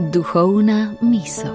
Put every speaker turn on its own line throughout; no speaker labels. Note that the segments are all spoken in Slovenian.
Duhovna misel.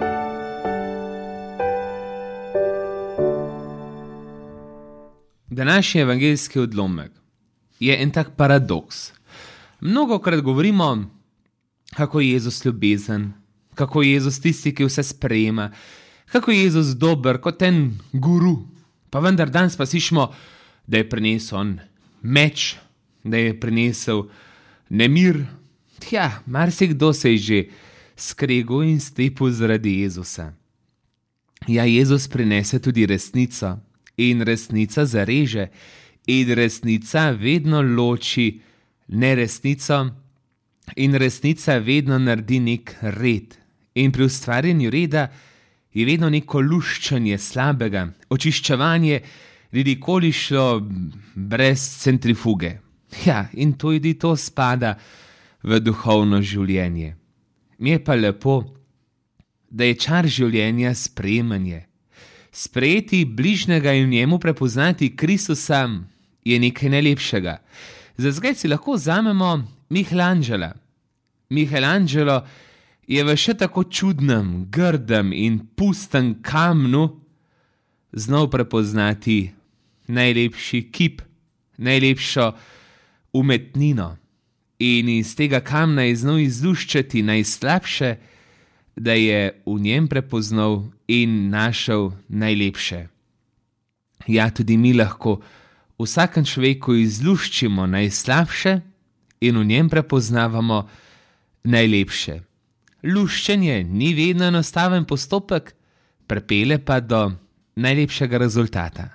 Današnji evangeljski odlomek je en tak paradoks. Mnogokrat govorimo, kako je Jezus ljubezen, kako je Jezus tisti, ki vse sprejema, kako je Jezus dober kot en guru. Pa vendar danes pa slišimo, da je prinesel on meč, da je prinesel nemir. Tja, marsikdo se je že skregel in stepil zaradi Jezusa. Ja, Jezus prinese tudi resnico in resnica zareže in resnica vedno loči neresnico in resnica vedno naredi nek red. In pri ustvarjanju reda je vedno neko luščanje slabega, očiščevanje, ni nikoli šlo brez centrifuge. Ja, in tudi to spada v duhovno življenje. Mi je pa lepo, da je čar življenja sprejemanje. Sprejeti bližnjega in v njemu prepoznati Kristusa je nekaj najlepšega. Za zgled si lahko vzamemo Michelangela. Michelangelo je v še tako čudnem, grdem in pustem kamnu znal prepoznati najlepši kip, najlepšo umetnino. In iz tega kamna je znal izluščiti najslabše, da je v njem prepoznal in našel najlepše. Ja, tudi mi lahko v vsakem človeku izluščimo najslabše in v njem prepoznavamo najlepše. Luščenje ni vedno enostaven postopek, pripelje pa do najlepšega rezultata.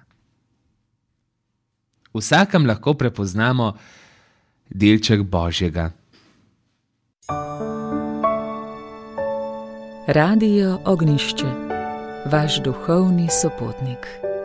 V vsakem lahko prepoznamo delček Božjega.
Radio Ognjišče, vaš duhovni sopotnik.